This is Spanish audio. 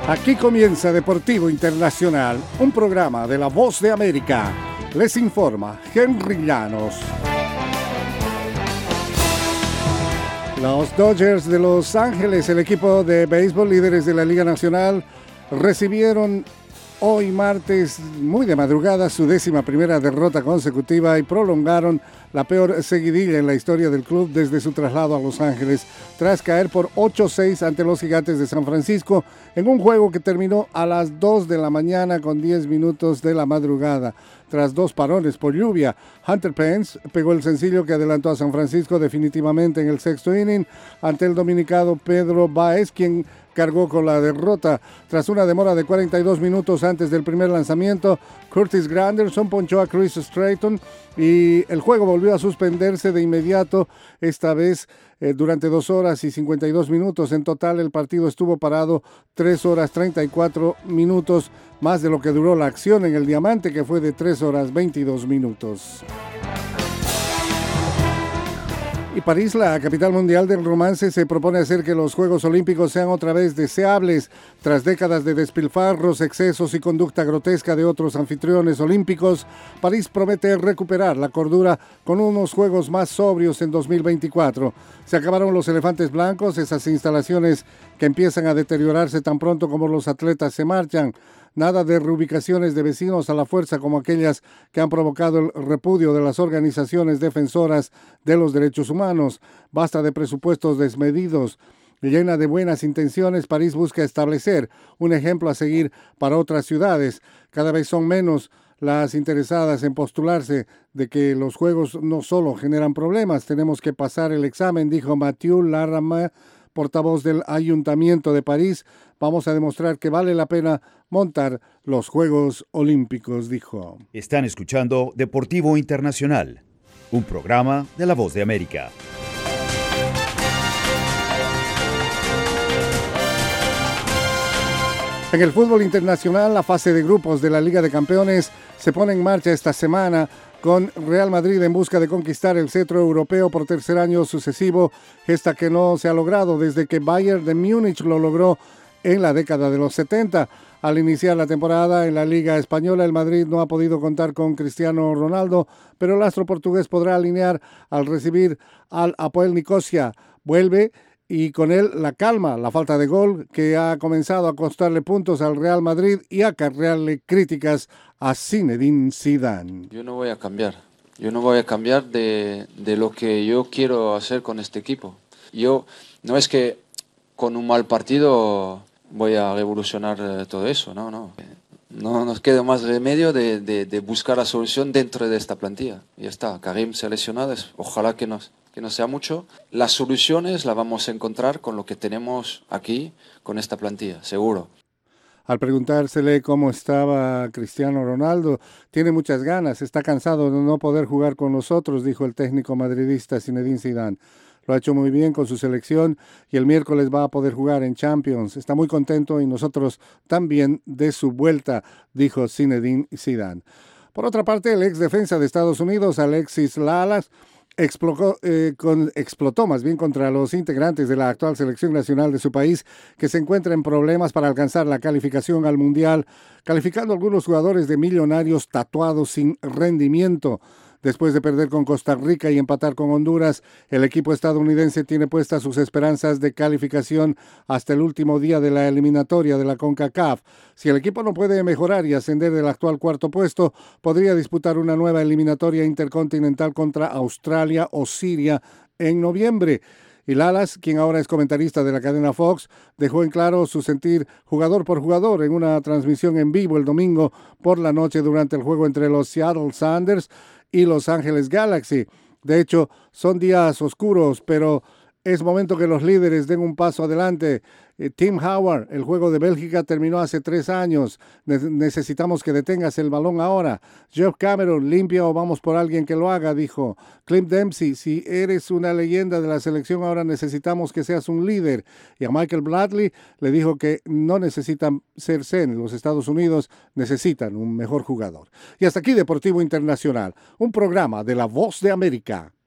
Aquí comienza Deportivo Internacional, un programa de La Voz de América. Les informa Henry Llanos. Los Dodgers de Los Ángeles, el equipo de béisbol líderes de la Liga Nacional, recibieron hoy martes, muy de madrugada, su 11ª derrota consecutiva y prolongaron la peor seguidilla en la historia del club desde su traslado a Los Ángeles, tras caer por 8-6 ante los Gigantes de San Francisco en un juego que terminó a las 2 de la mañana con 10 minutos de la madrugada. Tras 2 parones por lluvia, Hunter Pence pegó el sencillo que adelantó a San Francisco definitivamente en el 6º inning ante el dominicano Pedro Báez, quien cargó con la derrota. Tras una demora de 42 minutos antes del primer lanzamiento, Curtis Granderson ponchó a Chris Stratton y el juego volvió a suspenderse de inmediato, esta vez durante 2 horas y 52 minutos. En total, el partido estuvo parado 3 horas 34 minutos, más de lo que duró la acción en el Diamante, que fue de 3 horas 22 minutos. Y París, la capital mundial del romance, se propone hacer que los Juegos Olímpicos sean otra vez deseables. Tras décadas de despilfarros, excesos y conducta grotesca de otros anfitriones olímpicos, París promete recuperar la cordura con unos Juegos más sobrios en 2024. Se acabaron los elefantes blancos, esas instalaciones que empiezan a deteriorarse tan pronto como los atletas se marchan. Nada de reubicaciones de vecinos a la fuerza como aquellas que han provocado el repudio de las organizaciones defensoras de los derechos humanos. Basta de presupuestos desmedidos. Llena de buenas intenciones, París busca establecer un ejemplo a seguir para otras ciudades. Cada vez son menos las interesadas en postularse de que los Juegos no solo generan problemas, tenemos que pasar el examen, dijo Mathieu Larrama, portavoz del Ayuntamiento de París. Vamos a demostrar que vale la pena montar los Juegos Olímpicos, dijo. Están escuchando Deportivo Internacional, un programa de La Voz de América. En el fútbol internacional, la fase de grupos de la Liga de Campeones se pone en marcha esta semana, con Real Madrid en busca de conquistar el cetro europeo por tercer año sucesivo, gesta que no se ha logrado desde que Bayern de Múnich lo logró en la década de los 70. Al iniciar la temporada en la Liga Española, el Madrid no ha podido contar con Cristiano Ronaldo, pero el astro portugués podrá alinear al recibir al Apoel Nicosia. Vuelve y con él la calma, la falta de gol que ha comenzado a costarle puntos al Real Madrid y a acarrearle críticas a Zinedine Zidane. Yo no voy a cambiar de lo que yo quiero hacer con este equipo. Yo no es que con un mal partido voy a revolucionar todo eso, no nos queda más remedio de buscar la solución dentro de esta plantilla. Ya está, Karim se ha lesionado, ojalá que no sea mucho. Las soluciones las vamos a encontrar con lo que tenemos aquí, con esta plantilla, seguro. Al preguntársele cómo estaba Cristiano Ronaldo, tiene muchas ganas, está cansado de no poder jugar con nosotros, dijo el técnico madridista Zinedine Zidane. Lo ha hecho muy bien con su selección y el miércoles va a poder jugar en Champions. Está muy contento y nosotros también de su vuelta, dijo Zinedine Zidane. Por otra parte, el ex defensa de Estados Unidos, Alexis Lalas, explotó más bien contra los integrantes de la actual selección nacional de su país, que se encuentra en problemas para alcanzar la calificación al Mundial, calificando a algunos jugadores de millonarios tatuados sin rendimiento. Después de perder con Costa Rica y empatar con Honduras, el equipo estadounidense tiene puestas sus esperanzas de calificación hasta el último día de la eliminatoria de la CONCACAF. Si el equipo no puede mejorar y ascender del actual 4º puesto, podría disputar una nueva eliminatoria intercontinental contra Australia o Siria en noviembre. Y Lalas, quien ahora es comentarista de la cadena Fox, dejó en claro su sentir jugador por jugador en una transmisión en vivo el domingo por la noche durante el juego entre los Seattle Sounders y Los Ángeles Galaxy. De hecho, son días oscuros, pero es momento que los líderes den un paso adelante. Tim Howard, el juego de Bélgica terminó hace 3 años. Necesitamos que detengas el balón ahora. Geoff Cameron, limpia o vamos por alguien que lo haga, dijo. Clint Dempsey, si eres una leyenda de la selección, ahora necesitamos que seas un líder. Y a Michael Bradley le dijo que no necesitan ser zen. Los Estados Unidos necesitan un mejor jugador. Y hasta aquí Deportivo Internacional, un programa de La Voz de América.